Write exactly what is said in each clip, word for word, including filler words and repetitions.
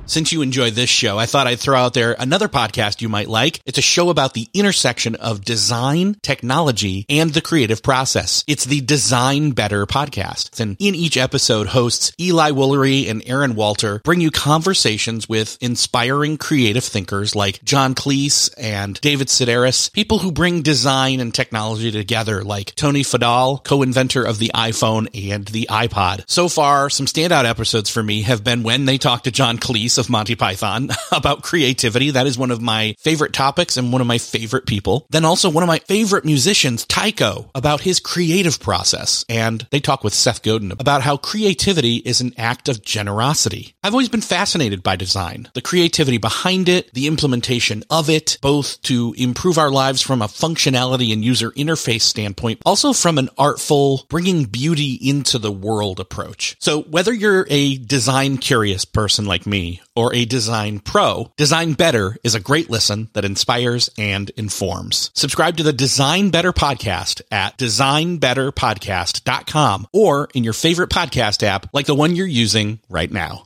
Since you enjoy this show, I thought I'd throw out there another podcast you might like. It's a show about the intersection of design, technology, and the creative process. It's the Design Better podcast. And in each episode, hosts Eli Woolery and Aaron Walter bring you conversations with inspiring creative thinkers like John Cleese and David Sedaris, people who bring design and technology together like Tony Fadal, co-inventor of the iPhone and the iPod. So far, some standout episodes for me have been when they talk to John Cleese of Monty Python about creativity. That is one of my favorite topics and one of my favorite people. Then also one of my favorite musicians, Tycho, about his creative process. And they talk with Seth Godin about how creativity is an act of generosity. I've always been fascinated by design, the creativity behind it, the implementation of it, both to improve our lives from a functionality and user interface standpoint, also from an artful, bringing beauty into the world approach. So whether you're a design curious person like me or a design pro, Design Better is a great listen that inspires and informs. Subscribe to the Design Better podcast at design better podcast dot com or in your favorite podcast app like the one you're using right now.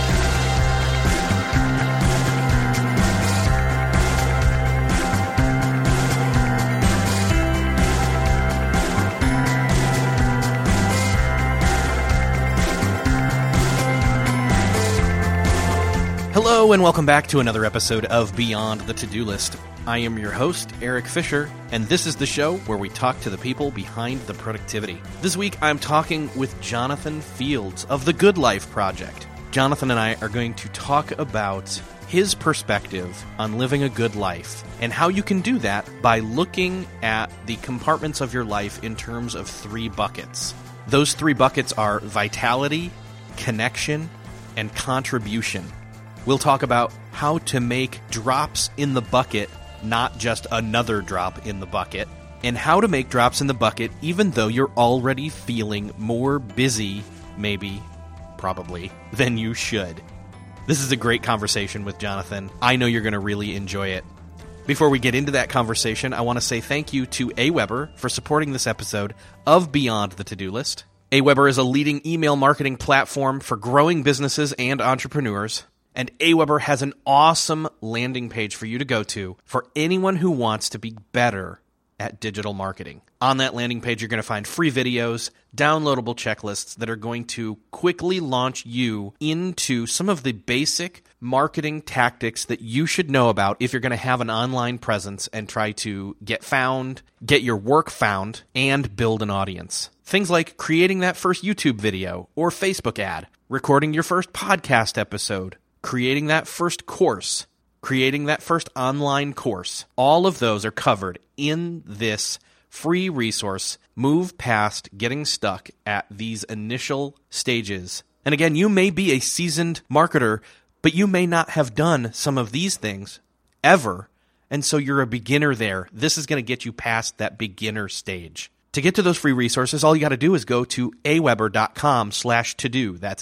Hello and welcome back to another episode of Beyond the To-Do List. I am your host, Eric Fisher, and this is the show where we talk to the people behind the productivity. This week, I'm talking with Jonathan Fields of the Good Life Project. Jonathan and I are going to talk about his perspective on living a good life and how you can do that by looking at the compartments of your life in terms of three buckets. Those three buckets are vitality, connection, and contribution. We'll talk about how to make drops in the bucket, not just another drop in the bucket, and how to make drops in the bucket even though you're already feeling more busy, maybe, probably, than you should. This is a great conversation with Jonathan. I know you're going to really enjoy it. Before we get into that conversation, I want to say thank you to Aweber for supporting this episode of Beyond the To-Do List. Aweber is a leading email marketing platform for growing businesses and entrepreneurs. And Aweber has an awesome landing page for you to go to for anyone who wants to be better at digital marketing. On that landing page, you're going to find free videos, downloadable checklists that are going to quickly launch you into some of the basic marketing tactics that you should know about if you're going to have an online presence and try to get found, get your work found, and build an audience. Things like creating that first YouTube video or Facebook ad, recording your first podcast episode, creating that first course, creating that first online course. All of those are covered in this free resource, Move Past Getting Stuck at These Initial Stages. And again, you may be a seasoned marketer, but you may not have done some of these things ever, and so you're a beginner there. This is going to get you past that beginner stage. To get to those free resources, all you got to do is go to aweber.com slash to-do. That's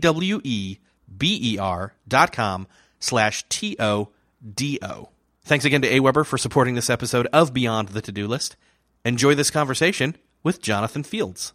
A-W-E B-E-R dot com slash T-O-D-O. Thanks again to Aweber for supporting this episode of Beyond the To-Do List. Enjoy this conversation with Jonathan Fields.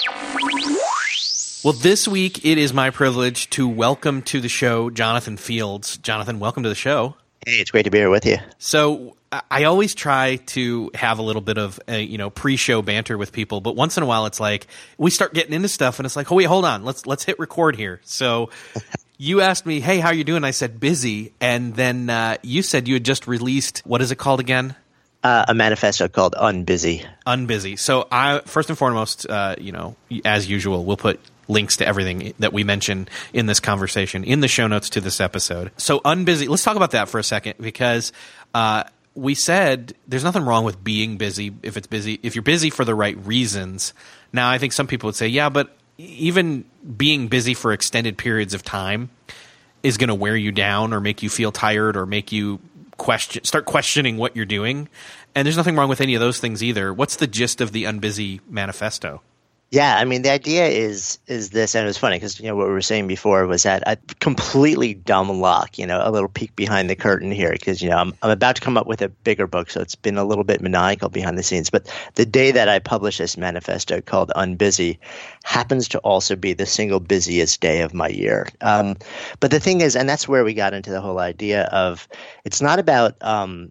Well, this week it is my privilege to welcome to the show Jonathan Fields. Jonathan, welcome to the show. Hey, it's great to be here with you. So I always try to have a little bit of a, you know, pre-show banter with people, but once in a while it's like we start getting into stuff and it's like, oh wait, hold on, let's let's hit record here. So you asked me, hey, how you doing? I said busy, and then uh, you said you had just released, what is it called again? Uh, a manifesto called Unbusy. Unbusy. So I first and foremost, uh, you know, as usual, we'll put links to everything that we mention in this conversation in the show notes to this episode. So Unbusy, let's talk about that for a second, because uh, we said there's nothing wrong with being busy if it's busy, if you're busy for the right reasons. Now, I think some people would say, yeah, but even being busy for extended periods of time is going to wear you down or make you feel tired or make you question, start questioning what you're doing. And there's nothing wrong with any of those things either. What's the gist of the Unbusy manifesto? Yeah, I mean, the idea is is this, and it was funny because, you know, what we were saying before was that I completely dumb luck, you know, a little peek behind the curtain here because, you know, I'm, I'm about to come up with a bigger book, so it's been a little bit maniacal behind the scenes. But the day that I published this manifesto called Unbusy happens to also be the single busiest day of my year. Um, but the thing is, and that's where we got into the whole idea of it's not about um,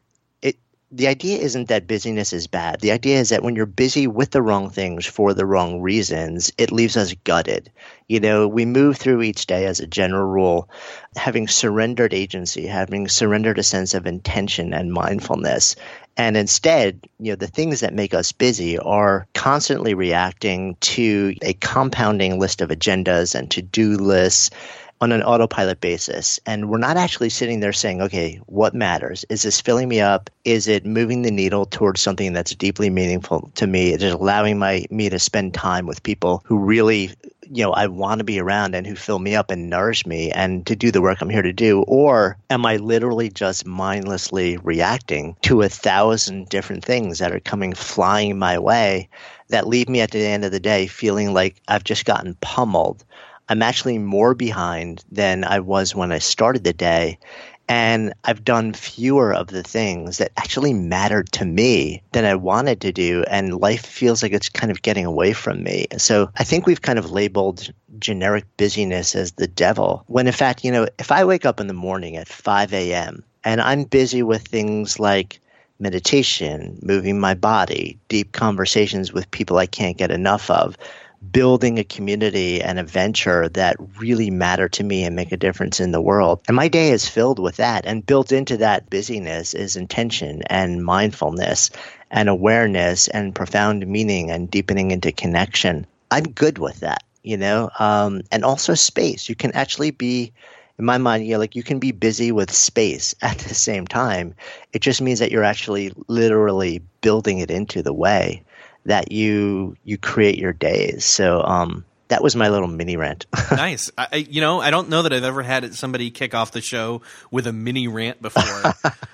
the idea isn't that busyness is bad. The idea is that when you're busy with the wrong things for the wrong reasons, it leaves us gutted. You know, we move through each day as a general rule, having surrendered agency, having surrendered a sense of intention and mindfulness. And instead, you know, the things that make us busy are constantly reacting to a compounding list of agendas and to-do lists on an autopilot basis. And we're not actually sitting there saying, okay, what matters? Is this filling me up? Is it moving the needle towards something that's deeply meaningful to me? Is it allowing my me to spend time with people who really, you know, I want to be around and who fill me up and nourish me and to do the work I'm here to do? Or am I literally just mindlessly reacting to a thousand different things that are coming flying my way that leave me at the end of the day feeling like I've just gotten pummeled? I'm actually more behind than I was when I started the day, and I've done fewer of the things that actually mattered to me than I wanted to do, and life feels like it's kind of getting away from me. So I think we've kind of labeled generic busyness as the devil, when in fact, you know, if I wake up in the morning at five a.m. and I'm busy with things like meditation, moving my body, deep conversations with people I can't get enough of, building a community and a venture that really matter to me and make a difference in the world. And my day is filled with that. And built into that busyness is intention and mindfulness and awareness and profound meaning and deepening into connection. I'm good with that, you know, um, and also space. You can actually be, in my mind, you know, like you can be busy with space at the same time. It just means that you're actually literally building it into the way that you you create your days. So um, that was my little mini rant. Nice. I, you know, I don't know that I've ever had somebody kick off the show with a mini rant before.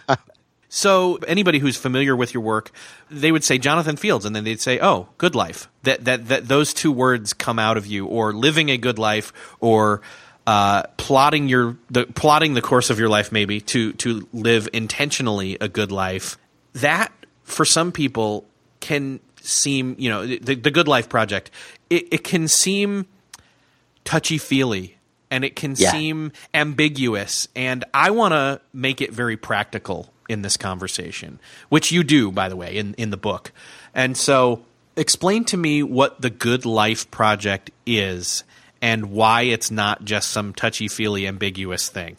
So anybody who's familiar with your work, they would say Jonathan Fields, and then they'd say, oh, good life. That that that those two words come out of you, or living a good life, or uh, plotting your the plotting the course of your life, maybe to to live intentionally a good life. That for some people can seem, you know, the, the Good Life Project, it, it can seem touchy-feely and it can yeah. seem ambiguous. And I want to make it very practical in this conversation, which you do, by the way, in, in the book. And so explain to me what the Good Life Project is and why it's not just some touchy-feely, ambiguous thing.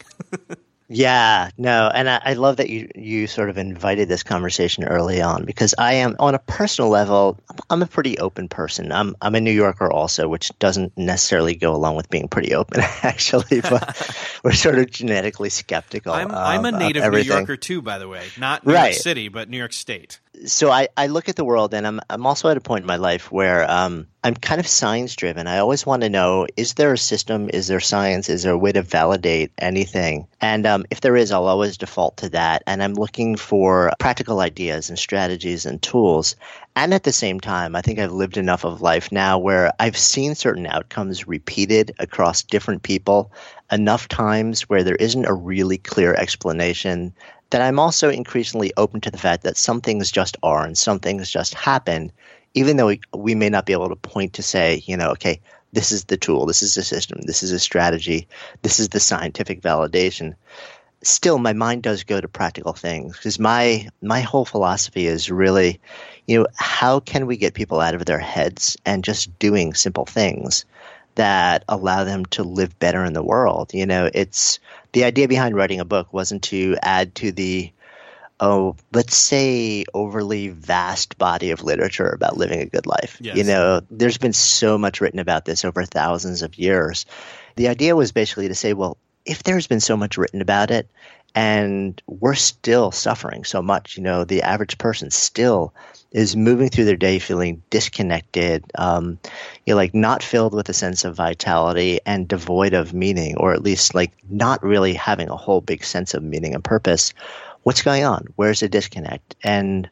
Yeah, no, and I, I love that you you sort of invited this conversation early on, because I am, on a personal level, I'm a pretty open person. I'm I'm a New Yorker also, which doesn't necessarily go along with being pretty open, actually. But we're sort of genetically skeptical. I'm of, I'm a native New Yorker too, by the way, not New right. York City, but New York State. So I, I look at the world, and I'm I'm also at a point in my life where um, I'm kind of science driven. I always want to know, is there a system? Is there science? Is there a way to validate anything? And um, if there is, I'll always default to that. And I'm looking for practical ideas and strategies and tools. And at the same time, I think I've lived enough of life now where I've seen certain outcomes repeated across different people enough times where there isn't a really clear explanation, that I'm also increasingly open to the fact that some things just are and some things just happen, even though we, we may not be able to point to say, you know, okay, this is the tool, this is the system, this is a strategy, this is the scientific validation. Still, my mind does go to practical things, because my my whole philosophy is really, you know, how can we get people out of their heads and just doing simple things that allow them to live better in the world? You know, it's the idea behind writing a book wasn't to add to the, oh, let's say overly vast body of literature about living a good life. Yes. You know, there's been so much written about this over thousands of years. The idea was basically to say, well, if there's been so much written about it and we're still suffering so much, you know, the average person still is moving through their day feeling disconnected, um, you know, like not filled with a sense of vitality and devoid of meaning, or at least like not really having a whole big sense of meaning and purpose. What's going on? Where's the disconnect? And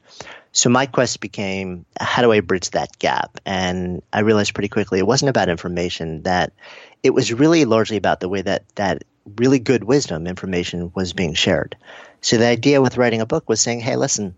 So my quest became, how do I bridge that gap? And I realized pretty quickly it wasn't about information, that it was really largely about the way that that really good wisdom information was being shared. So the idea with writing a book was saying, hey, listen,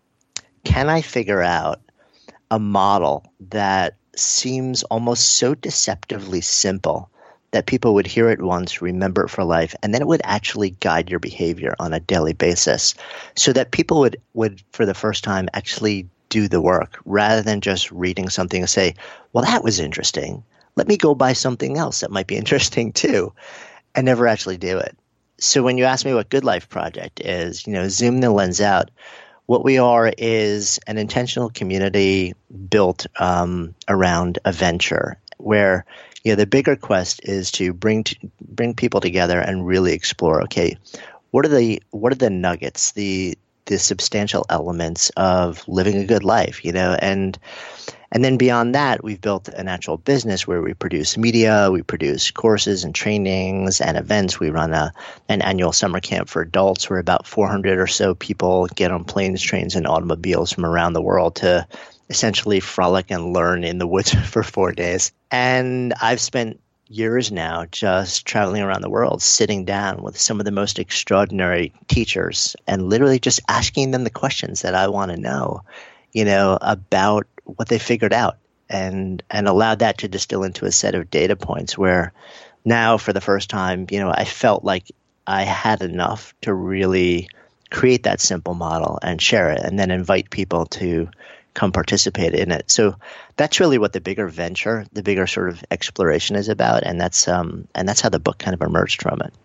can I figure out a model that seems almost so deceptively simple that people would hear it once, remember it for life, and then it would actually guide your behavior on a daily basis, so that people would, would for the first time, actually do the work rather than just reading something and say, well, that was interesting. Let me go buy something else that might be interesting too, and never actually do it. So when you ask me what Good Life Project is, you know, zoom the lens out. What we are is an intentional community built um, around a venture where, you know, the bigger quest is to bring to, bring people together and really explore. Okay, what are the what are the nuggets, the the substantial elements of living a good life, you know, and and then beyond that, we've built an actual business where we produce media, we produce courses and trainings and events. We run a an annual summer camp for adults where about four hundred or so people get on planes, trains, and automobiles from around the world to essentially frolic and learn in the woods for four days. And I've spent years now just traveling around the world, sitting down with some of the most extraordinary teachers and literally just asking them the questions that I want to know, you know, about what they figured out, and and allowed that to distill into a set of data points where now for the first time, you know, I felt like I had enough to really create that simple model and share it and then invite people to come participate in it. So that's really what the bigger venture, the bigger sort of exploration is about, and that's um and that's how the book kind of emerged from it.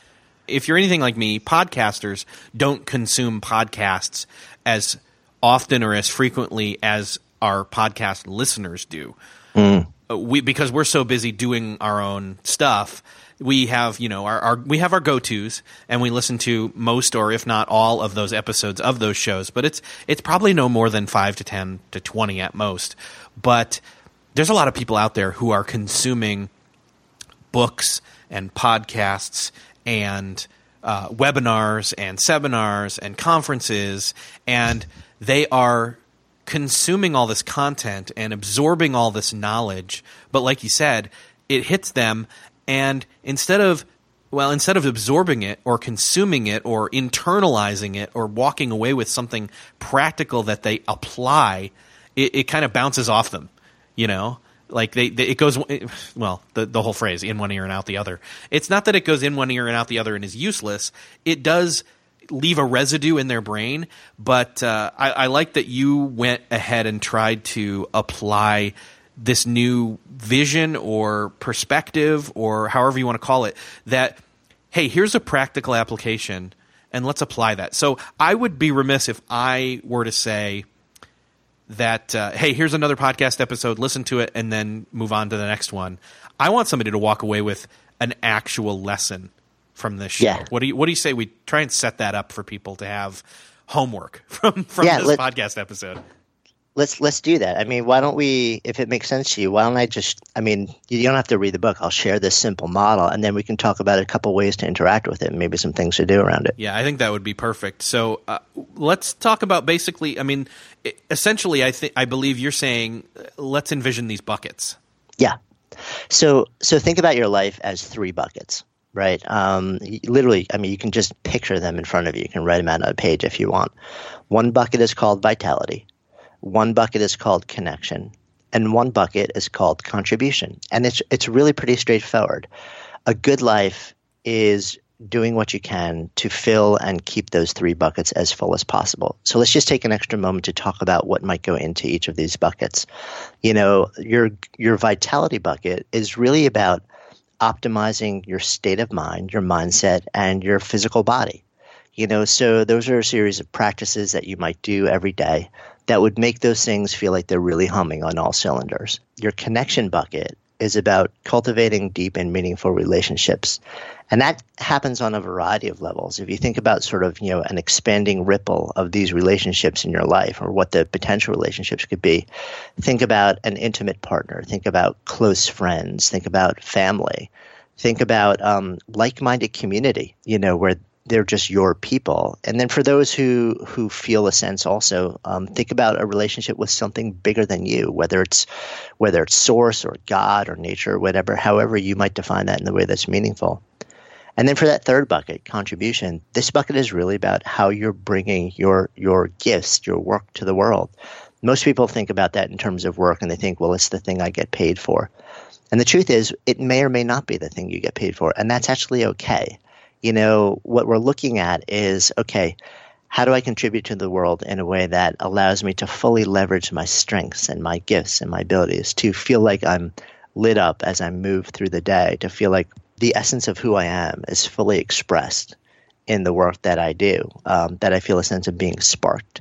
If you're anything like me, podcasters don't consume podcasts as often or as frequently as our podcast listeners do. Mm. We because we're so busy doing our own stuff. We have, you know, our, our we have our go-tos, and we listen to most, or if not all, of those episodes of those shows. But it's it's probably no more than five to ten to twenty at most. But there's a lot of people out there who are consuming books and podcasts and uh, webinars and seminars and conferences, and they are consuming all this content and absorbing all this knowledge. But like you said, it hits them. And instead of, well, instead of absorbing it or consuming it or internalizing it or walking away with something practical that they apply, it, it kind of bounces off them, you know? Like they, they it goes, well, the, the whole phrase, in one ear and out the other. It's not that it goes in one ear and out the other and is useless. It does leave a residue in their brain, but uh, I, I like that you went ahead and tried to apply this new vision or perspective, or however you want to call it, that, hey, here's a practical application and let's apply that. So I would be remiss if I were to say that, uh, hey, here's another podcast episode, listen to it, and then move on to the next one. I want somebody to walk away with an actual lesson from this show. Yeah. What do you what do you say we try and set that up for people to have homework from, from yeah, this let, podcast episode? Let's let's do that. I mean, why don't we, if it makes sense to you, why don't I just, I mean, you don't have to read the book. I'll share this simple model, and then we can talk about a couple ways to interact with it and maybe some things to do around it. Yeah, I think that would be perfect. So uh, let's talk about basically, I mean, essentially, I think I believe you're saying let's envision these buckets. Yeah. So so think about your life as three buckets. Right. Um, literally, I mean, you can just picture them in front of you. You can write them out on a page if you want. One bucket is called vitality. One bucket is called connection. And one bucket is called contribution. And it's it's really pretty straightforward. A good life is doing what you can to fill and keep those three buckets as full as possible. So let's just take an extra moment to talk about what might go into each of these buckets. You know, your your vitality bucket is really about optimizing your state of mind, your mindset, and your physical body. You know, so those are a series of practices that you might do every day that would make those things feel like they're really humming on all cylinders. Your connection bucket is about cultivating deep and meaningful relationships. And that happens on a variety of levels. If you think about sort of, you know, an expanding ripple of these relationships in your life, or what the potential relationships could be, think about an intimate partner, think about close friends, think about family, think about um, like-minded community, you know, where they're just your people. And then for those who who feel a sense also, um, think about a relationship with something bigger than you, whether it's whether it's source or God or nature or whatever, however you might define that in the way that's meaningful. And then for that third bucket, contribution, this bucket is really about how you're bringing your your gifts, your work to the world. Most people think about that in terms of work, and they think, well, it's the thing I get paid for. And the truth is, it may or may not be the thing you get paid for, and that's actually okay. You know, what we're looking at is, okay, how do I contribute to the world in a way that allows me to fully leverage my strengths and my gifts and my abilities, to feel like I'm lit up as I move through the day, to feel like the essence of who I am is fully expressed in the work that I do, um, that I feel a sense of being sparked.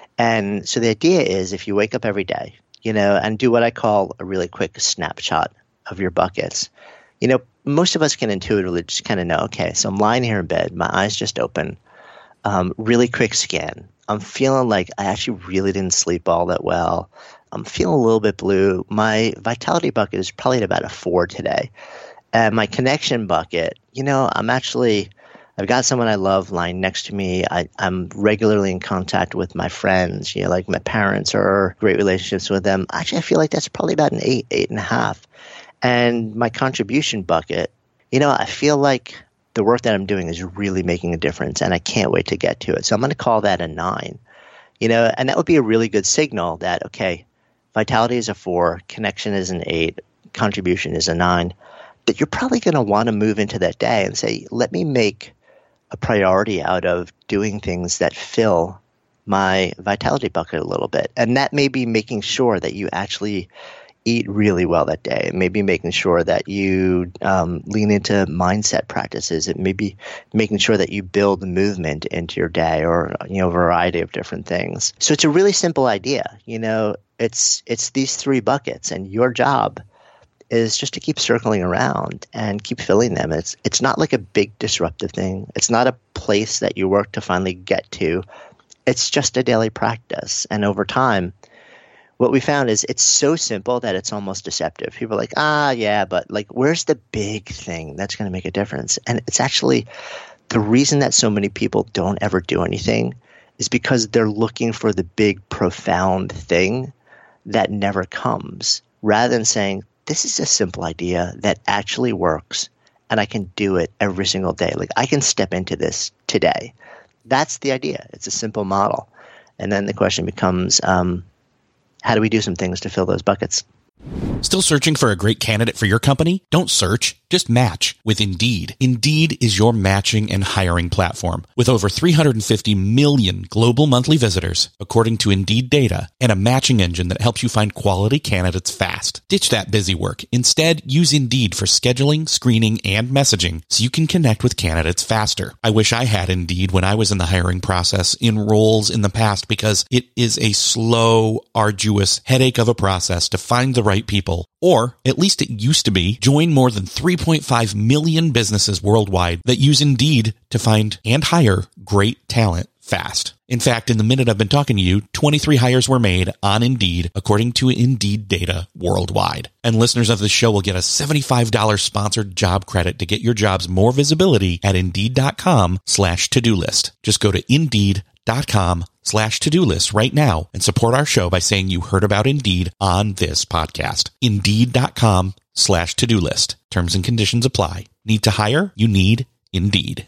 And so the idea is, if you wake up every day, you know, and do what I call a really quick snapshot of your buckets, you know, most of us can intuitively just kind of know, okay, so I'm lying here in bed, my eyes just open, um, really quick scan. I'm feeling like I actually really didn't sleep all that well. I'm feeling a little bit blue. My vitality bucket is probably at about a four today. And my connection bucket, you know, I'm actually, I've got someone I love lying next to me. I, I'm regularly in contact with my friends, you know, like my parents, or great relationships with them. Actually, I feel like that's probably about an eight, eight and a half. And my contribution bucket, you know, I feel like the work that I'm doing is really making a difference, and I can't wait to get to it. So I'm going to call that a nine, you know, and that would be a really good signal that, okay, vitality is a four, connection is an eight, contribution is a nine, that you're probably going to want to move into that day and say, let me make a priority out of doing things that fill my vitality bucket a little bit. And that may be making sure that you actually eat really well that day. Maybe making sure that you um, lean into mindset practices. It may be making sure that you build movement into your day, or, you know, a variety of different things. So it's a really simple idea. You know, it's it's these three buckets, and your job is just to keep circling around and keep filling them. It's it's not like a big disruptive thing. It's not a place that you work to finally get to. It's just a daily practice. And over time, what we found is it's so simple that it's almost deceptive. People are like, ah, yeah, but like, where's the big thing that's going to make a difference? And it's actually the reason that so many people don't ever do anything is because they're looking for the big, profound thing that never comes, rather than saying, this is a simple idea that actually works, and I can do it every single day. Like, I can step into this today. That's the idea. It's a simple model. And then the question becomes, um, how do we do some things to fill those buckets? Still searching for a great candidate for your company? Don't search, just match with Indeed. Indeed is your matching and hiring platform. With over three hundred fifty million global monthly visitors, according to Indeed data, and a matching engine that helps you find quality candidates fast. Ditch that busy work. Instead, use Indeed for scheduling, screening, and messaging so you can connect with candidates faster. I wish I had Indeed when I was in the hiring process in roles in the past, because it is a slow, arduous headache of a process to find the right people. Or, at least it used to be. Join more than three point five million businesses worldwide that use Indeed to find and hire great talent fast. In fact, in the minute I've been talking to you, twenty-three hires were made on Indeed, according to Indeed data worldwide. And listeners of the show will get a seventy-five dollars sponsored job credit to get your jobs more visibility at Indeed.com slash to-do list. Just go to Indeed.com slash to-do list right now and support our show by saying you heard about Indeed on this podcast. Indeed.com slash to-do list. Terms and conditions apply. Need to hire? You need Indeed.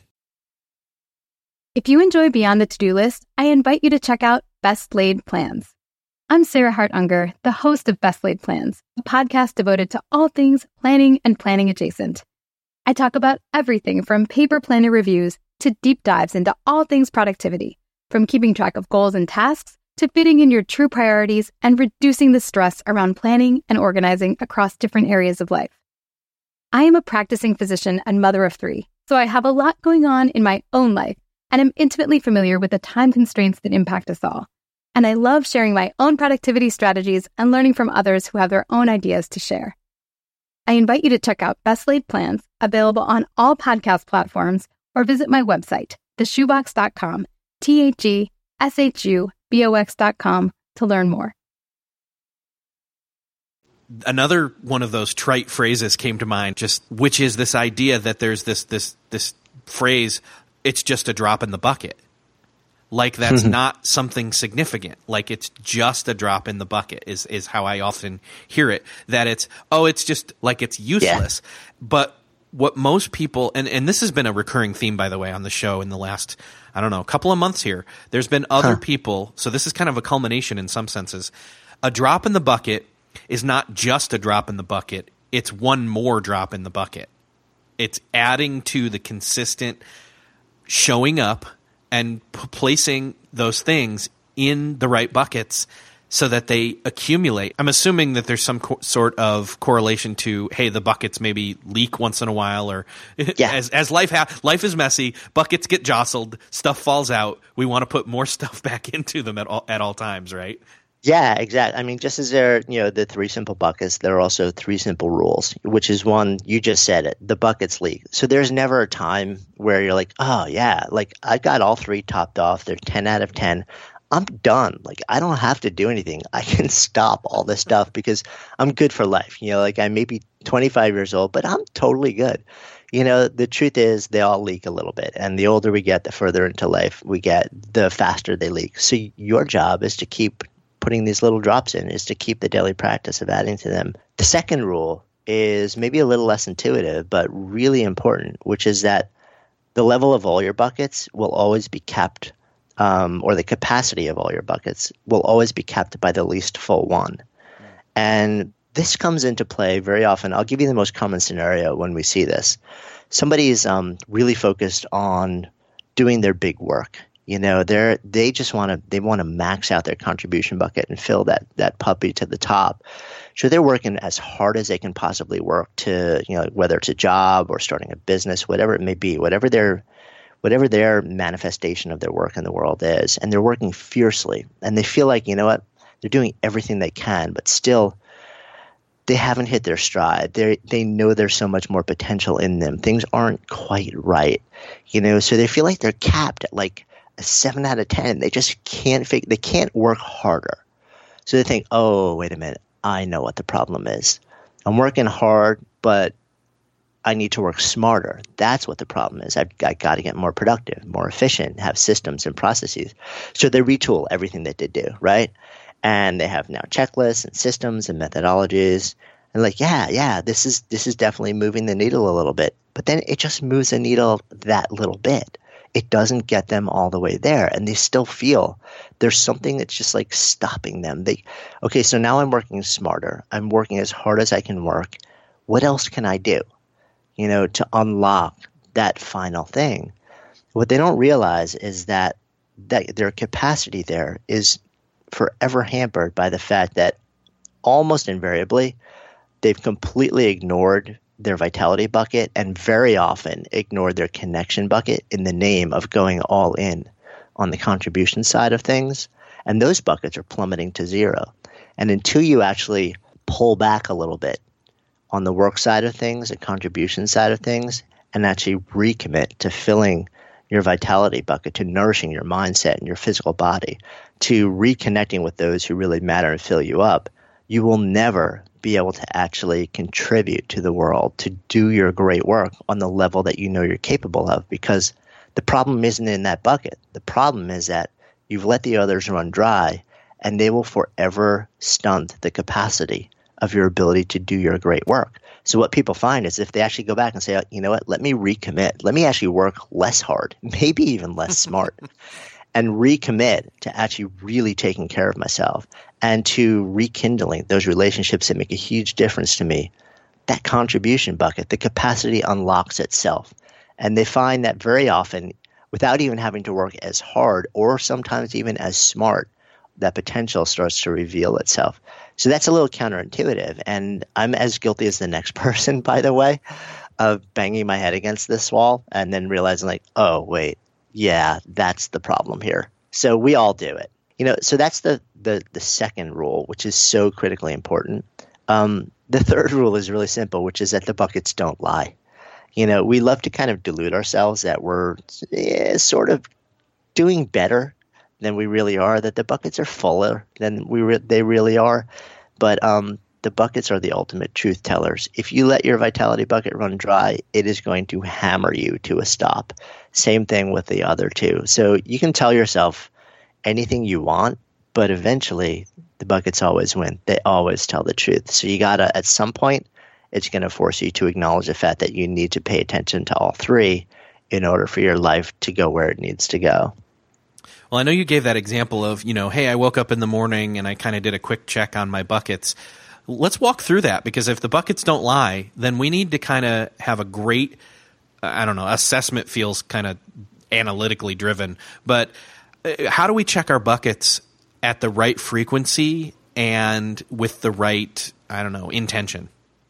If you enjoy Beyond the To-Do List, I invite you to check out Best Laid Plans. I'm Sarah Hart Unger, the host of Best Laid Plans, a podcast devoted to all things planning and planning adjacent. I talk about everything from paper planner reviews to deep dives into all things productivity, from keeping track of goals and tasks to fitting in your true priorities and reducing the stress around planning and organizing across different areas of life. I am a practicing physician and mother of three, so I have a lot going on in my own life, and am intimately familiar with the time constraints that impact us all. And I love sharing my own productivity strategies and learning from others who have their own ideas to share. I invite you to check out Best Laid Plans, available on all podcast platforms, or visit my website, the shoebox dot com, T H E S H U B O X dot com, to learn more. Another one of those trite phrases came to mind, just which is this idea that there's this this this phrase, it's just a drop in the bucket. Like that's not something significant. Like it's just a drop in the bucket is, is how I often hear it. That it's, oh, it's just like it's useless. Yeah. But what most people, and, and this has been a recurring theme, by the way, on the show in the last, I don't know, couple of months here. There's been other huh. people. So this is kind of a culmination in some senses. A drop in the bucket is not just a drop in the bucket. It's one more drop in the bucket. It's adding to the consistent showing up and p- placing those things in the right buckets so that they accumulate. I'm assuming that there's some co- sort of correlation to, hey, the buckets maybe leak once in a while, or yeah. as as life ha- life is messy, buckets get jostled, stuff falls out. We want to put more stuff back into them at all at all times, right? Yeah, exactly. I mean, just as there are, you know, the three simple buckets, there are also three simple rules, which is one, you just said it, the buckets leak. So there's never a time where you're like, oh, yeah, like I got all three topped off. They're ten out of ten. I'm done. Like I don't have to do anything. I can stop all this stuff because I'm good for life. You know, like I may be twenty-five years old, but I'm totally good. You know, the truth is they all leak a little bit. And the older we get, the further into life we get, the faster they leak. So your job is to keep putting these little drops in, is to keep the daily practice of adding to them. The second rule is maybe a little less intuitive, but really important, which is that the level of all your buckets will always be kept, um, or the capacity of all your buckets will always be kept by the least full one. Mm. And this comes into play very often. I'll give you the most common scenario when we see this. Somebody is um, really focused on doing their big work. You know, they're they just want to they want to max out their contribution bucket and fill that that puppy to the top. So they're working as hard as they can possibly work to, you know, whether it's a job or starting a business, whatever it may be, whatever their whatever their manifestation of their work in the world is, and they're working fiercely, and they feel like, you know what, they're doing everything they can, but still they haven't hit their stride. They they know there's so much more potential in them. Things aren't quite right, you know, so they feel like they're capped at like a seven out of ten. They just can't fake, they can't work harder. So they think, oh, wait a minute, I know what the problem is. I'm working hard, but I need to work smarter. That's what the problem is. I've, I've got to get more productive, more efficient, have systems and processes. So they retool everything that they do, right? And they have now checklists and systems and methodologies. And like, yeah, yeah, this is this is definitely moving the needle a little bit. But then it just moves the needle that little bit. It doesn't get them all the way there, and they still feel there's something that's just like stopping them. They, okay, so now I'm working smarter. I'm working as hard as I can work. What else can I do, you know, to unlock that final thing? What they don't realize is that that their capacity there is forever hampered by the fact that almost invariably they've completely ignored their vitality bucket and very often ignored their connection bucket in the name of going all in on the contribution side of things. And those buckets are plummeting to zero. And until you actually pull back a little bit on the work side of things, the contribution side of things, and actually recommit to filling your vitality bucket, to nourishing your mindset and your physical body, to reconnecting with those who really matter and fill you up, you will never be able to actually contribute to the world, to do your great work on the level that you know you're capable of, because the problem isn't in that bucket. The problem is that you've let the others run dry, and they will forever stunt the capacity of your ability to do your great work. So what people find is if they actually go back and say, you know what, let me recommit, let me actually work less hard, maybe even less smart, and recommit to actually really taking care of myself and to rekindling those relationships that make a huge difference to me, that contribution bucket, the capacity unlocks itself. And they find that very often, without even having to work as hard or sometimes even as smart, that potential starts to reveal itself. So that's a little counterintuitive. And I'm as guilty as the next person, by the way, of banging my head against this wall and then realizing like, oh, wait, yeah, that's the problem here. So we all do it. You know, so that's the the, the second rule, which is so critically important. Um, the third rule is really simple, which is that the buckets don't lie. You know, we love to kind of delude ourselves that we're eh, sort of doing better than we really are, that the buckets are fuller than we re- they really are. But um, the buckets are the ultimate truth tellers. If you let your vitality bucket run dry, it is going to hammer you to a stop. Same thing with the other two. So you can tell yourself anything you want, but eventually the buckets always win. They always tell the truth. So you got to, at some point, it's going to force you to acknowledge the fact that you need to pay attention to all three in order for your life to go where it needs to go. Well, I know you gave that example of, you know, hey, I woke up in the morning and I kind of did a quick check on my buckets. Let's walk through that, because if the buckets don't lie, then we need to kind of have a great, I don't know, assessment feels kind of analytically driven, but how do we check our buckets at the right frequency and with the right, I don't know, intention?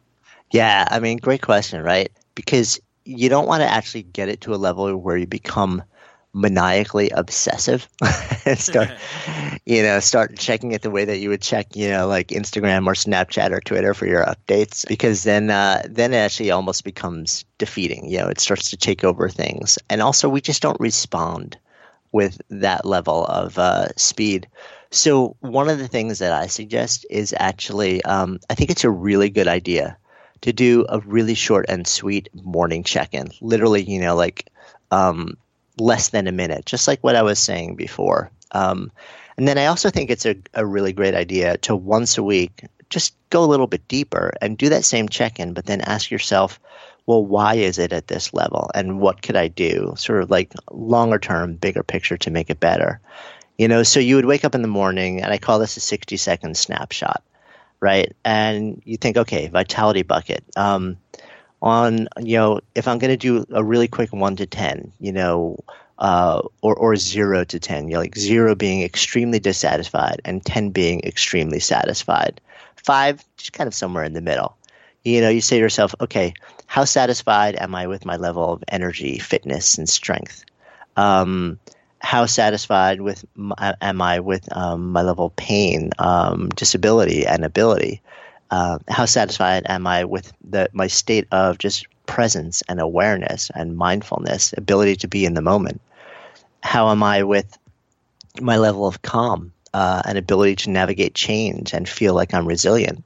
Yeah, I mean, great question, right? Because you don't want to actually get it to a level where you become maniacally obsessive and start, you know, start checking it the way that you would check, you know, like Instagram or Snapchat or Twitter for your updates, because then, uh, then it actually almost becomes defeating. You know, it starts to take over things. And also we just don't respond with that level of uh, speed. So one of the things that I suggest is actually, um, I think it's a really good idea to do a really short and sweet morning check-in. Literally, you know, like, um, less than a minute, just like what I was saying before. Um, and then I also think it's a, a really great idea to once a week just go a little bit deeper and do that same check-in, but then ask yourself, well, why is it at this level? And what could I do? Sort of like longer term, bigger picture to make it better. You know, so you would wake up in the morning, and I call this a sixty second snapshot, right? And you think, okay, vitality bucket. Um, on, you know, if I'm going to do a really quick one to ten, you know, uh, or, or zero to ten, you know, like zero being extremely dissatisfied and ten being extremely satisfied. Five, just kind of somewhere in the middle. You know, you say to yourself, okay, how satisfied am I with my level of energy, fitness, and strength? Um, how satisfied with my, am I with um, my level of pain, um, disability, and ability? Uh, how satisfied am I with the, my state of just presence and awareness and mindfulness, ability to be in the moment? How am I with my level of calm uh, and ability to navigate change and feel like I'm resilient?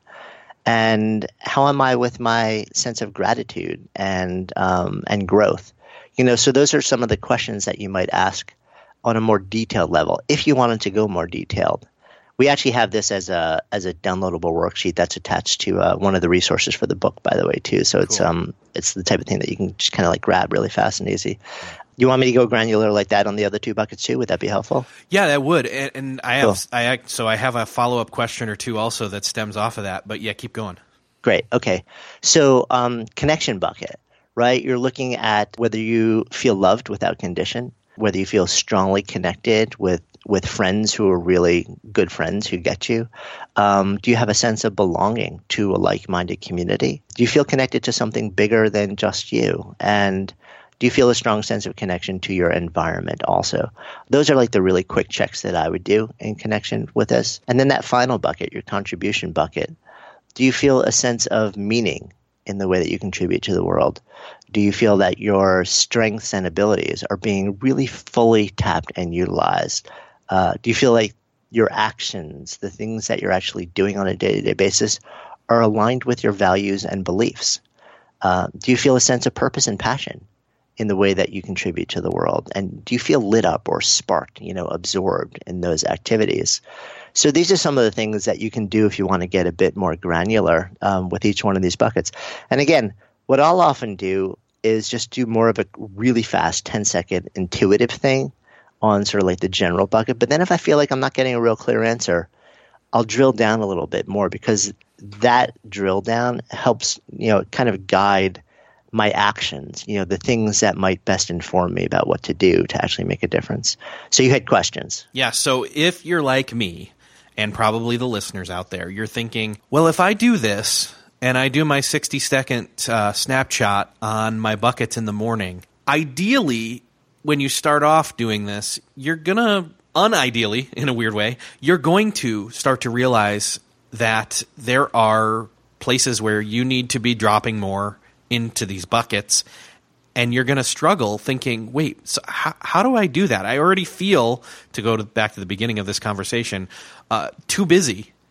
And how am I with my sense of gratitude and um, and growth? You know, so those are some of the questions that you might ask on a more detailed level if you wanted to go more detailed. We actually have this as a as a downloadable worksheet that's attached to uh, one of the resources for the book, by the way, too. So it's cool. um it's the type of thing that you can just kind of like grab really fast and easy. You want me to go granular like that on the other two buckets too? Would that be helpful? Yeah, that would. And, and I have cool. I so I have a follow up question or two also that stems off of that. But yeah, keep going. Great. Okay. So um, connection bucket, right? You're looking at whether you feel loved without condition, whether you feel strongly connected with with friends who are really good friends who get you? Um, do you have a sense of belonging to a like-minded community? Do you feel connected to something bigger than just you? And do you feel a strong sense of connection to your environment also? Those are like the really quick checks that I would do in connection with this. And then that final bucket, your contribution bucket, do you feel a sense of meaning in the way that you contribute to the world? Do you feel that your strengths and abilities are being really fully tapped and utilized? Uh, do you feel like your actions, the things that you're actually doing on a day-to-day basis, are aligned with your values and beliefs? Uh, do you feel a sense of purpose and passion in the way that you contribute to the world? And do you feel lit up or sparked, you know, absorbed in those activities? So these are some of the things that you can do if you want to get a bit more granular um, with each one of these buckets. And again, what I'll often do is just do more of a really fast ten second intuitive thing on sort of like the general bucket. But then if I feel like I'm not getting a real clear answer, I'll drill down a little bit more, because that drill down helps, you know, kind of guide my actions, you know, the things that might best inform me about what to do to actually make a difference. So you had questions. Yeah. So if you're like me, and probably the listeners out there, you're thinking, well, if I do this and I do my sixty second uh, snapshot on my buckets in the morning, ideally, when you start off doing this, you're going to, unideally, in a weird way, you're going to start to realize that there are places where you need to be dropping more into these buckets, and you're going to struggle thinking, wait, so how, how do I do that? I already feel, to go to, back to the beginning of this conversation, uh, too busy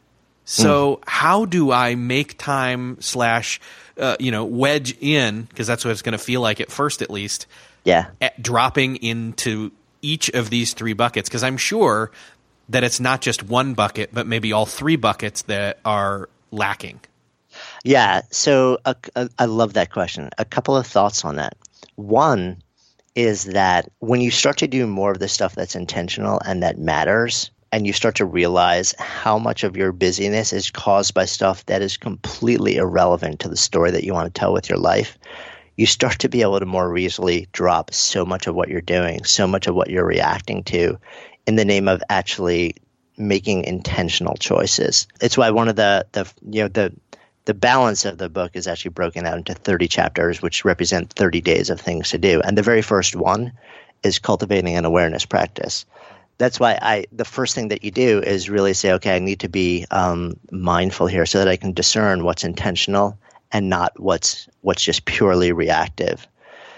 So mm. how do I make time slash, uh, you know, wedge in, because that's what it's going to feel like at first at least, yeah, at dropping into each of these three buckets? Because I'm sure that it's not just one bucket, but maybe all three buckets that are lacking. Yeah, so uh, uh, I love that question. A couple of thoughts on that. One is that when you start to do more of the stuff that's intentional and that matters, and you start to realize how much of your busyness is caused by stuff that is completely irrelevant to the story that you want to tell with your life, you start to be able to more easily drop so much of what you're doing, so much of what you're reacting to in the name of actually making intentional choices. It's why one of the, the you know, the the balance of the book is actually broken out into thirty chapters, which represent thirty days of things to do. And the very first one is cultivating an awareness practice. That's why I the first thing that you do is really say, okay, I need to be um, mindful here so that I can discern what's intentional and not what's what's just purely reactive.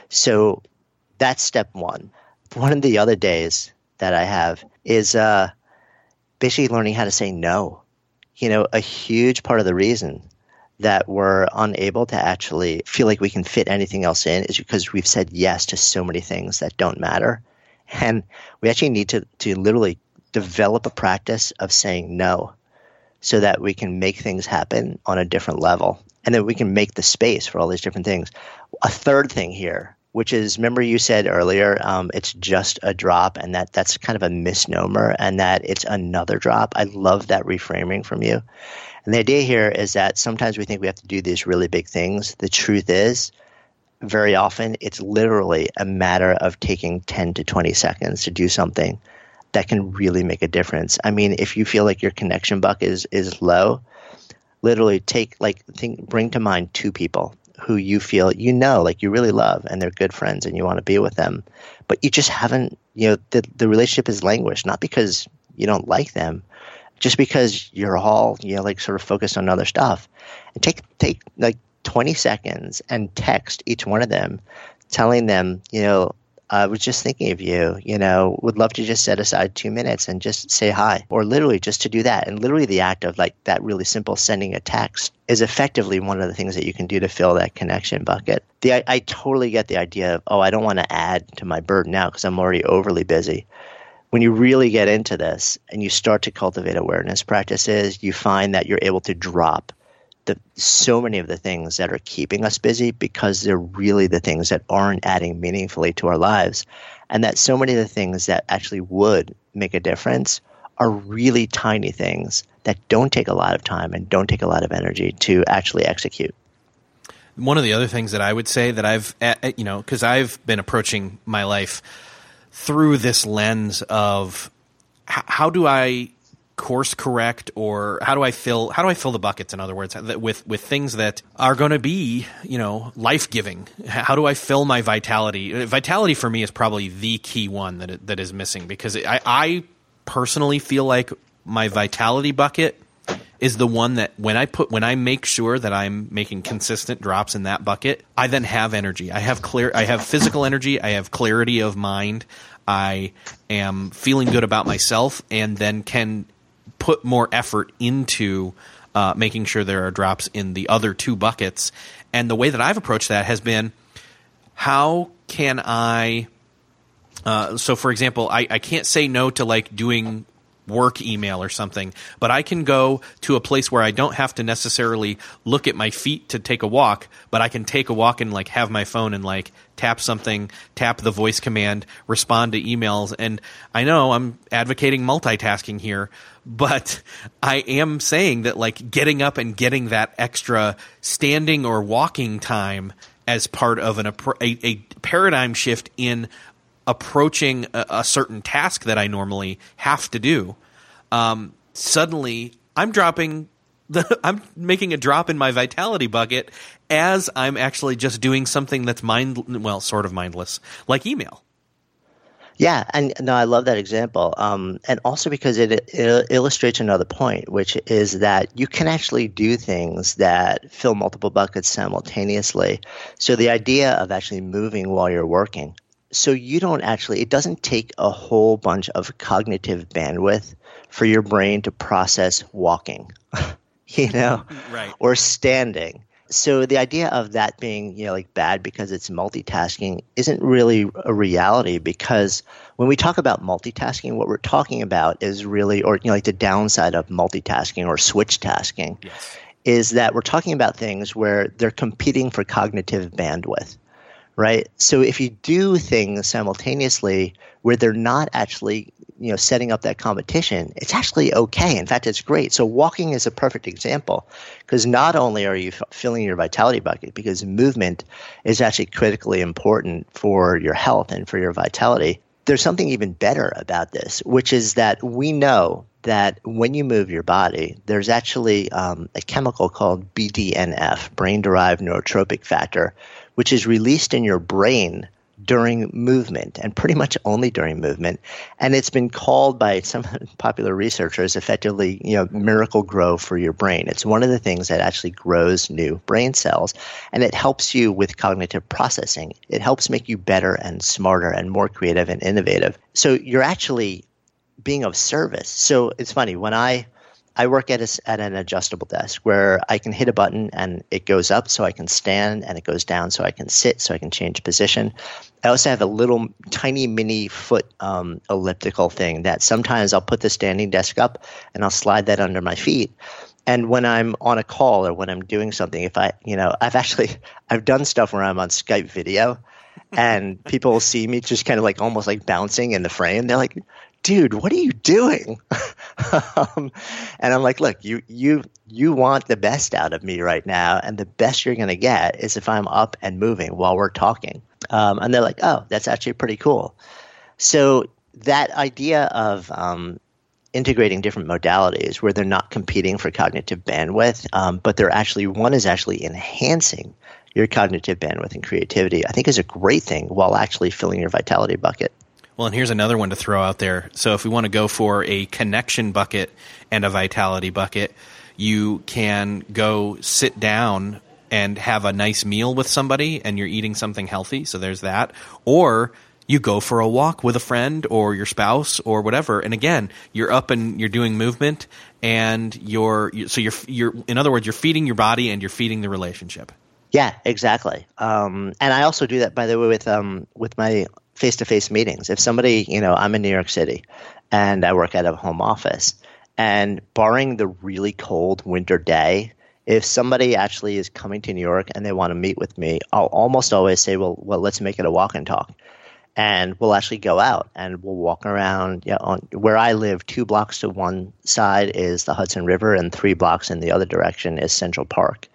So that's step one. One of the other days that I have is uh, basically learning how to say no. You know, a huge part of the reason that we're unable to actually feel like we can fit anything else in is because we've said yes to so many things that don't matter. And we actually need to, to literally develop a practice of saying no so that we can make things happen on a different level. And then we can make the space for all these different things. A third thing here, which is, remember you said earlier, um, it's just a drop, and that that's kind of a misnomer, and that it's another drop. I love that reframing from you. And the idea here is that sometimes we think we have to do these really big things. The truth is, very often, it's literally a matter of taking ten to twenty seconds to do something that can really make a difference. I mean, if you feel like your connection buck is is low, literally take like think bring to mind two people who you feel you know like you really love and they're good friends and you want to be with them, but you just haven't, you know, the the relationship is languished, not because you don't like them, just because you're all, you know, like sort of focused on other stuff. And take take like twenty seconds and text each one of them, telling them, you know, I was just thinking of you, you know, would love to just set aside two minutes and just say hi, or literally just to do that. And literally the act of like that really simple sending a text is effectively one of the things that you can do to fill that connection bucket. The I, I totally get the idea of, oh, I don't want to add to my burden now because I'm already overly busy. When you really get into this and you start to cultivate awareness practices, you find that you're able to drop The, so many of the things that are keeping us busy because they're really the things that aren't adding meaningfully to our lives, and that so many of the things that actually would make a difference are really tiny things that don't take a lot of time and don't take a lot of energy to actually execute. One of the other things that I would say that I've, you know, because I've been approaching my life through this lens of how do I course correct, or how do I fill how do I fill the buckets, in other words, with with things that are going to be, you know, life-giving. How do I fill my vitality? Vitality for me is probably the key one that that is missing, because I, I personally feel like my vitality bucket is the one that when I put when I make sure that I'm making consistent drops in that bucket, I then have energy. I have clear I have physical energy, I have clarity of mind. I am feeling good about myself, and then can put more effort into uh, making sure there are drops in the other two buckets. And the way that I've approached that has been, how can I uh, – so, for example, I, I can't say no to like doing work email or something, but I can go to a place where I don't have to necessarily look at my feet to take a walk, but I can take a walk and like have my phone and like tap something, tap the voice command, respond to emails. And I know I'm advocating multitasking here, but I am saying that like getting up and getting that extra standing or walking time as part of an a, a paradigm shift in approaching a, a certain task that I normally have to do, um, suddenly I'm dropping the, I'm making a drop in my vitality bucket as I'm actually just doing something that's mind, well, sort of mindless, like email. Yeah, and no, I love that example, um, and also because it, it illustrates another point, which is that you can actually do things that fill multiple buckets simultaneously. So the idea of actually moving while you're working. So you don't actually – it doesn't take a whole bunch of cognitive bandwidth for your brain to process walking. you know, right. or standing. So the idea of that being, you know, like bad because it's multitasking isn't really a reality, because when we talk about multitasking, what we're talking about is really, or, you know, like the downside of multitasking or switch tasking, yes. is that we're talking about things where they're competing for cognitive bandwidth, right? So if you do things simultaneously where they're not actually, you know, setting up that competition, it's actually okay. In fact, it's great. So walking is a perfect example, because not only are you f- filling your vitality bucket, because movement is actually critically important for your health and for your vitality. There's something even better about this, which is that we know that when you move your body, there's actually um, a chemical called B D N F, brain-derived neurotrophic factor, which is released in your brain during movement, and pretty much only during movement. And it's been called by some popular researchers effectively, you know, miracle grow for your brain. It's one of the things that actually grows new brain cells, and it helps you with cognitive processing. It helps make you better and smarter and more creative and innovative. So you're actually being of service. So it's funny, when I I work at a, at an adjustable desk where I can hit a button and it goes up so I can stand, and it goes down so I can sit, so I can change position. I also have a little tiny mini foot um, elliptical thing that sometimes I'll put the standing desk up and I'll slide that under my feet. And when I'm on a call or when I'm doing something, if I, you know, I've actually, I've done stuff where I'm on Skype video and people will see me just kind of like almost like bouncing in the frame. They're like, dude, what are you doing? um, and I'm like, look, you you you want the best out of me right now, and the best you're going to get is if I'm up and moving while we're talking. Um, and they're like, oh, that's actually pretty cool. So that idea of um, integrating different modalities where they're not competing for cognitive bandwidth, um, but they're actually, one is actually enhancing your cognitive bandwidth and creativity, I think is a great thing while actually filling your vitality bucket. Well, and here's another one to throw out there. So if we want to go for a connection bucket and a vitality bucket, you can go sit down and have a nice meal with somebody and you're eating something healthy. So there's that. Or you go for a walk with a friend or your spouse or whatever. And again, you're up and you're doing movement, and you're, so you're, you're, in other words, you're feeding your body and you're feeding the relationship. Yeah, exactly. Um, and I also do that, by the way, with, um, with my face-to-face meetings. If somebody, you know, I'm in New York City and I work out of a home office, and barring the really cold winter day, if somebody actually is coming to New York and they want to meet with me, I'll almost always say, well, well, let's make it a walk and talk. And we'll actually go out and we'll walk around. You know, on, where I live, two blocks to one side is the Hudson River, and three blocks in the other direction is Central Park.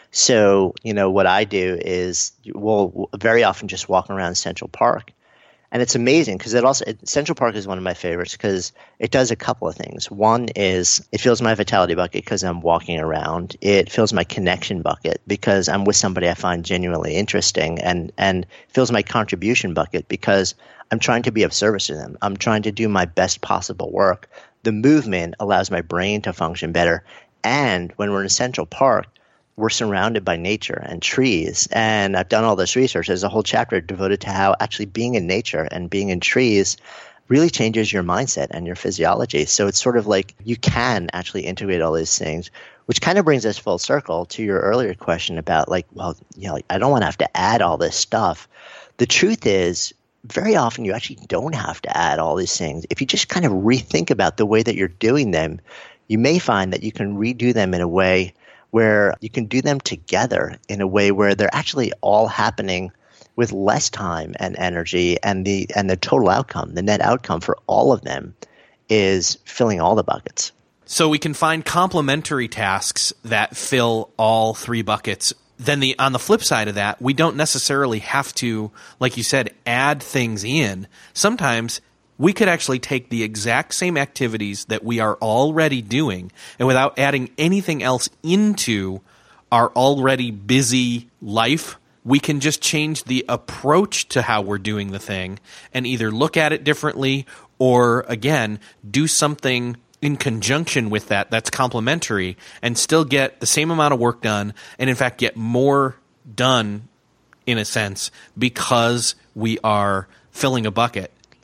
So, you know, what I do is we'll very often just walk around Central Park. And it's amazing because it also it, Central Park is one of my favorites because it does a couple of things. One is it fills my vitality bucket because I'm walking around. It fills my connection bucket because I'm with somebody I find genuinely interesting, and and fills my contribution bucket because I'm trying to be of service to them. I'm trying to do my best possible work. The movement allows my brain to function better. And when we're in Central Park, we're surrounded by nature and trees. And I've done all this research. There's a whole chapter devoted to how actually being in nature and being in trees really changes your mindset and your physiology. So it's sort of like you can actually integrate all these things, which kind of brings us full circle to your earlier question about like, well, you know, like, I don't want to have to add all this stuff. The truth is, very often you actually don't have to add all these things. If you just kind of rethink about the way that you're doing them, you may find that you can redo them in a way where you can do them together in a way where they're actually all happening with less time and energy, and the and the total outcome, the net outcome for all of them is filling all the buckets. So we can find complementary tasks that fill all three buckets. Then the on the flip side of that, we don't necessarily have to, like you said, add things in. Sometimes we could actually take the exact same activities that we are already doing, and without adding anything else into our already busy life, we can just change the approach to how we're doing the thing and either look at it differently or, again, do something in conjunction with that that's complementary and still get the same amount of work done, and in fact get more done in a sense because we are filling a bucket.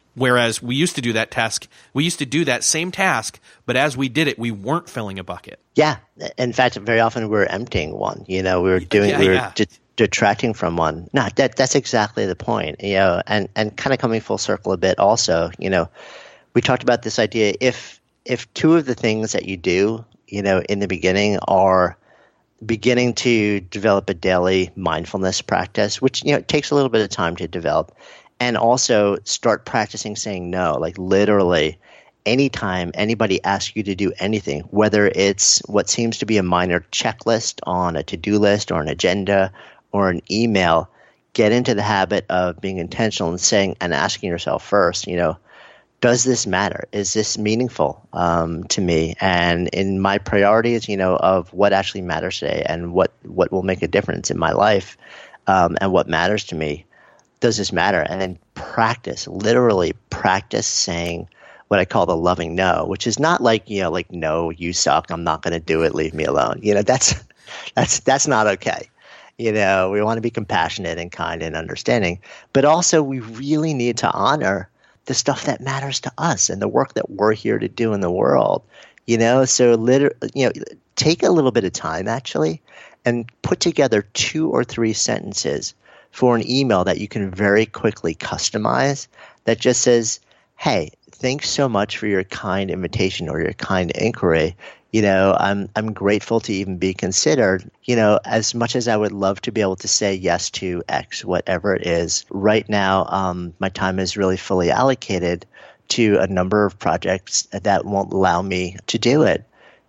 Whereas we used to do that task, we used to do that same task, but as we did it, we weren't filling a bucket. Yeah. In fact, very often we were emptying one. You know, we were doing, yeah, we were yeah. de- detracting from one. No, that that's exactly the point. You know, and and kind of coming full circle a bit. Also, you know, we talked about this idea. If if two of the things that you do, you know, in the beginning are beginning to develop a daily mindfulness practice, which, you know, it takes a little bit of time to develop, and also start practicing saying no, like literally anytime anybody asks you to do anything, whether it's what seems to be a minor checklist on a to-do list or an agenda or an email, get into the habit of being intentional and saying and asking yourself first, you know, does this matter? Is this meaningful um, to me? And in my priorities, you know, of what actually matters today and what, what will make a difference in my life um, and what matters to me, does this matter? And then practice, literally practice saying what I call the loving no, which is not like, you know, like, no, you suck, I'm not going to do it, leave me alone. You know, that's that's that's not okay. You know, we want to be compassionate and kind and understanding, but also we really need to honor the stuff that matters to us and the work that we're here to do in the world. You know, so literally, you know, take a little bit of time actually and put together two or three sentences for an email that you can very quickly customize that just says, hey, thanks so much for your kind invitation or your kind inquiry. You know, I'm I'm grateful to even be considered. You know, as much as I would love to be able to say yes to X, whatever it is, right now um, my time is really fully allocated to a number of projects that won't allow me to do it.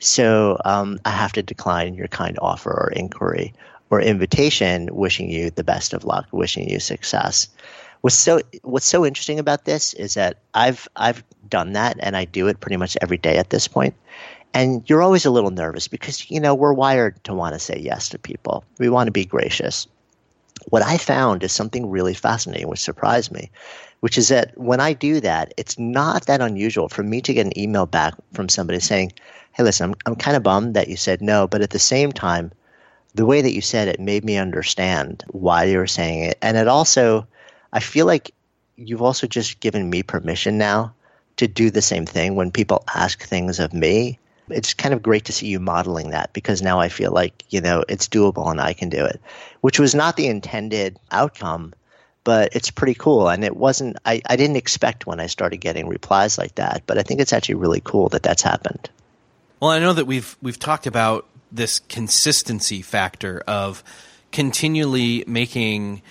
So um, I have to decline your kind offer or inquiry or invitation, wishing you the best of luck, wishing you success. What's so what's so interesting about this is that I've I've done that, and I do it pretty much every day at this point. And you're always a little nervous because, you know, we're wired to want to say yes to people. We want to be gracious. What I found is something really fascinating, which surprised me, which is that when I do that, it's not that unusual for me to get an email back from somebody saying, hey, listen, I'm I'm kind of bummed that you said no, but at the same time, the way that you said it made me understand why you were saying it. And it also, I feel like you've also just given me permission now to do the same thing when people ask things of me. It's kind of great to see you modeling that because now I feel like, you know, it's doable and I can do it, which was not the intended outcome, but it's pretty cool. And it wasn't, I, I didn't expect when I started getting replies like that, but I think it's actually really cool that that's happened. Well, I know that we've we've talked about this consistency factor of continually making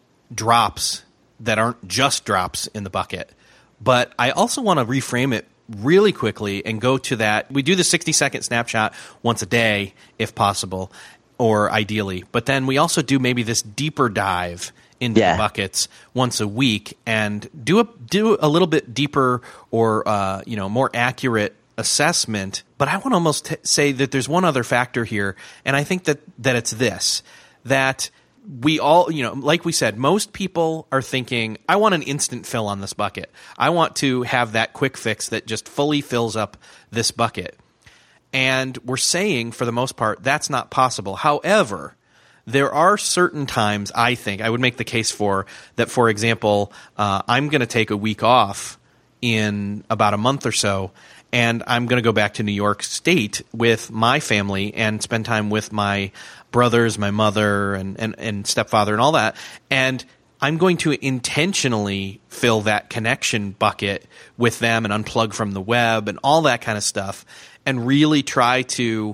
drops that aren't just drops in the bucket. But I also want to reframe it really quickly and go to that. We do the sixty second snapshot once a day, if possible, or ideally. But then we also do maybe this deeper dive into yeah. the buckets once a week and do a do a little bit deeper or uh, you know more accurate assessment. But I want to almost t- say that there's one other factor here, and I think that that it's this, that we all, you know, like we said, most people are thinking, I want an instant fill on this bucket. I want to have that quick fix that just fully fills up this bucket. And we're saying, for the most part, that's not possible. However, there are certain times, I think, I would make the case for, that, for example, uh, I'm going to take a week off in about a month or so, and I'm going to go back to New York State with my family and spend time with my brothers, my mother, and, and, and stepfather and all that. And I'm going to intentionally fill that connection bucket with them and unplug from the web and all that kind of stuff and really try to,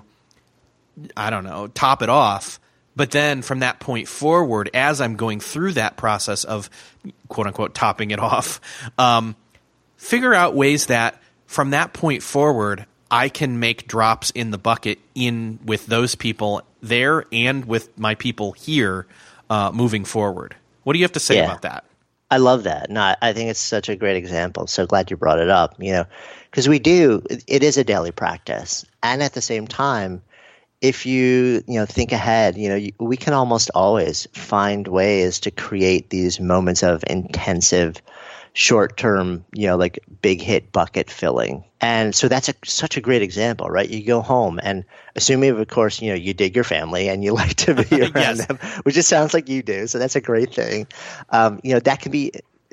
I don't know, top it off. But then from that point forward, as I'm going through that process of quote unquote topping it off, um, figure out ways that from that point forward, I can make drops in the bucket in with those people there and with my people here uh, moving forward. What do you have to say yeah. about that? I love that. No, I think it's such a great example. So glad you brought it up, you know, because we do, it is a daily practice. And at the same time, if you, you know, think ahead, you know, you, we can almost always find ways to create these moments of intensive short-term, you know, like big hit bucket filling. And so that's a, such a great example, right? You go home and assuming, of course, you know, you dig your family and you like to be around yes. them, which it sounds like you do. So that's a great thing. Um, you know, that can be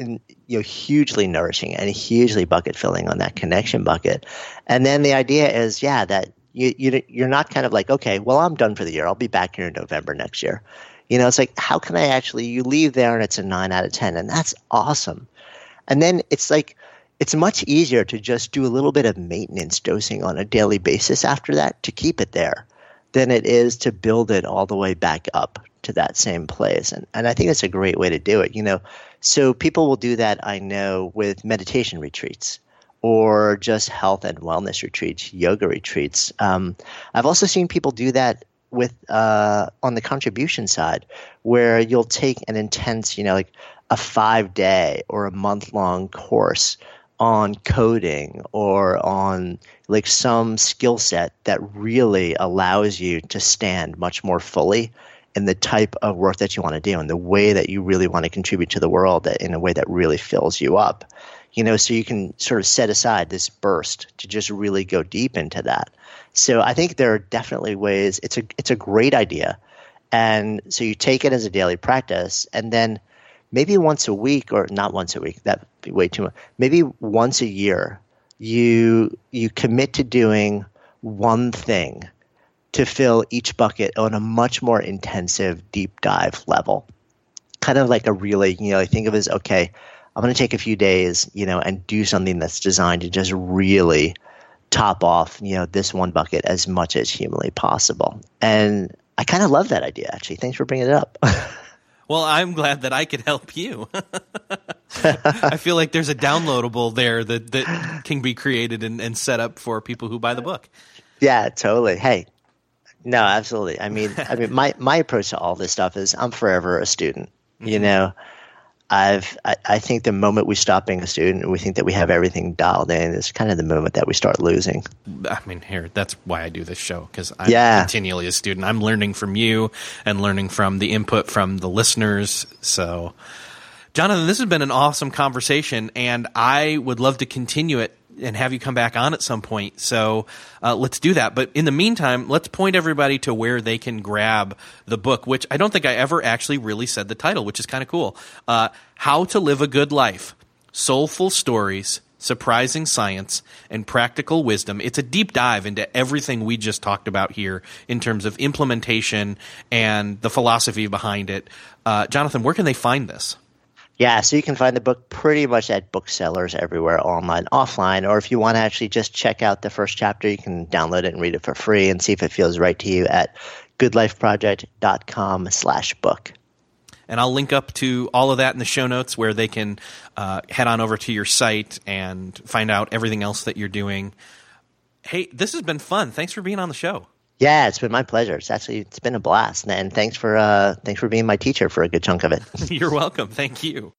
in, you know, hugely nourishing and hugely bucket filling on that connection bucket. And then the idea is, yeah, that you, you you're not kind of like, okay, well, I'm done for the year. I'll be back here in November next year. You know, it's like, how can I actually? You leave there and it's a nine out of ten, and that's awesome. And then it's like, it's much easier to just do a little bit of maintenance dosing on a daily basis after that to keep it there than it is to build it all the way back up to that same place. And and I think that's a great way to do it, you know. So people will do that, I know, with meditation retreats or just health and wellness retreats, yoga retreats. Um, I've also seen people do that with uh, on the contribution side, where you'll take an intense, you know, like a five-day or a month-long course on coding or on like some skill set that really allows you to stand much more fully in the type of work that you want to do and the way that you really want to contribute to the world in a way that really fills you up. You know, so you can sort of set aside this burst to just really go deep into that. So I think there are definitely ways. It's a it's a great idea. And so you take it as a daily practice, and then maybe once a week, or not once a week, that'd be way too much. Maybe once a year, you you commit to doing one thing to fill each bucket on a much more intensive deep dive level. Kind of like a really, you know, I think of it as, okay, I'm going to take a few days, you know, and do something that's designed to just really top off, you know, this one bucket as much as humanly possible. And I kind of love that idea, actually. Thanks for bringing it up. Well, I'm glad that I could help you. I feel like there's a downloadable there that, that can be created and, and set up for people who buy the book. Yeah, totally. Hey, no, absolutely. I mean, I mean, my, my approach to all this stuff is I'm forever a student. Mm-hmm. You know, I've I, I think the moment we stop being a student and we think that we have everything dialed in is kind of the moment that we start losing. I mean, here, that's why I do this show, because I'm yeah. continually a student. I'm learning from you and learning from the input from the listeners. So, Jonathan, this has been an awesome conversation, and I would love to continue it and have you come back on at some point. So uh, let's do that. But in the meantime, let's point everybody to where they can grab the book, which I don't think I ever actually really said the title, which is kind of cool. Uh, How to Live a Good Life, Soulful Stories, Surprising Science, and Practical Wisdom. It's a deep dive into everything we just talked about here in terms of implementation and the philosophy behind it. Uh, Jonathan, where can they find this? Yeah, so you can find the book pretty much at booksellers everywhere, online, offline, or if you want to actually just check out the first chapter, you can download it and read it for free and see if it feels right to you at goodlifeproject.com slash book. And I'll link up to all of that in the show notes where they can uh, head on over to your site and find out everything else that you're doing. Hey, this has been fun. Thanks for being on the show. Yeah, it's been my pleasure. It's actually it's been a blast, and thanks for uh, thanks for being my teacher for a good chunk of it. You're welcome. Thank you.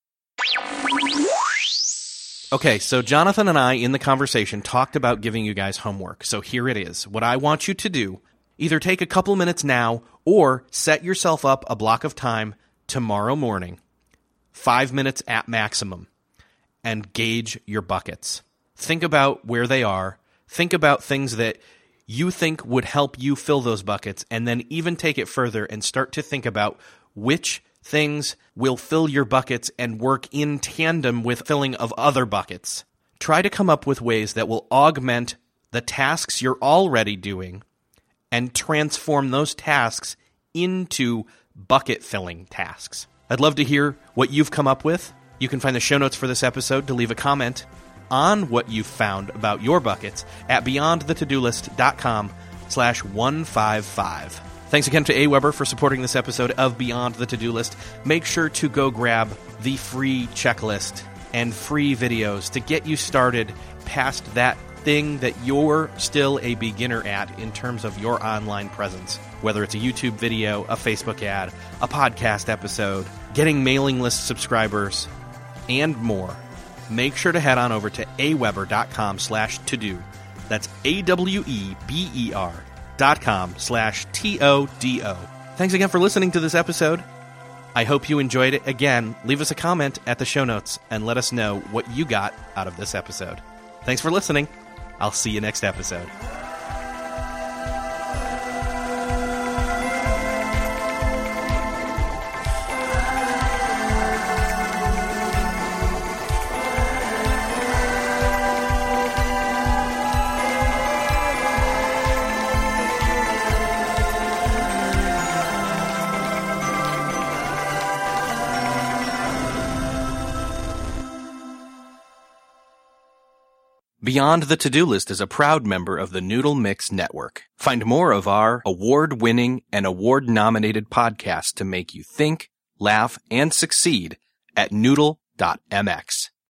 Okay, so Jonathan and I in the conversation talked about giving you guys homework. So here it is. What I want you to do, either take a couple minutes now or set yourself up a block of time tomorrow morning, five minutes at maximum, and gauge your buckets. Think about where they are. Think about things that you think would help you fill those buckets, and then even take it further and start to think about which things will fill your buckets and work in tandem with filling of other buckets. Try to come up with ways that will augment the tasks you're already doing and transform those tasks into bucket-filling tasks. I'd love to hear what you've come up with. You can find the show notes for this episode to leave a comment on what you've found about your buckets at beyondthetodolist.com slash 155. Thanks again to AWeber for supporting this episode of Beyond the To-Do List. Make sure to go grab the free checklist and free videos to get you started past that thing that you're still a beginner at in terms of your online presence. Whether it's a YouTube video, a Facebook ad, a podcast episode, getting mailing list subscribers, and more. Make sure to head on over to aweber.com slash to-do. That's A-W-E-B-E-R dot com slash T-O-D-O. Thanks again for listening to this episode. I hope you enjoyed it. Again, leave us a comment at the show notes and let us know what you got out of this episode. Thanks for listening. I'll see you next episode. Beyond the To-Do List is a proud member of the Noodle Mix Network. Find more of our award-winning and award-nominated podcasts to make you think, laugh, and succeed at noodle dot m x.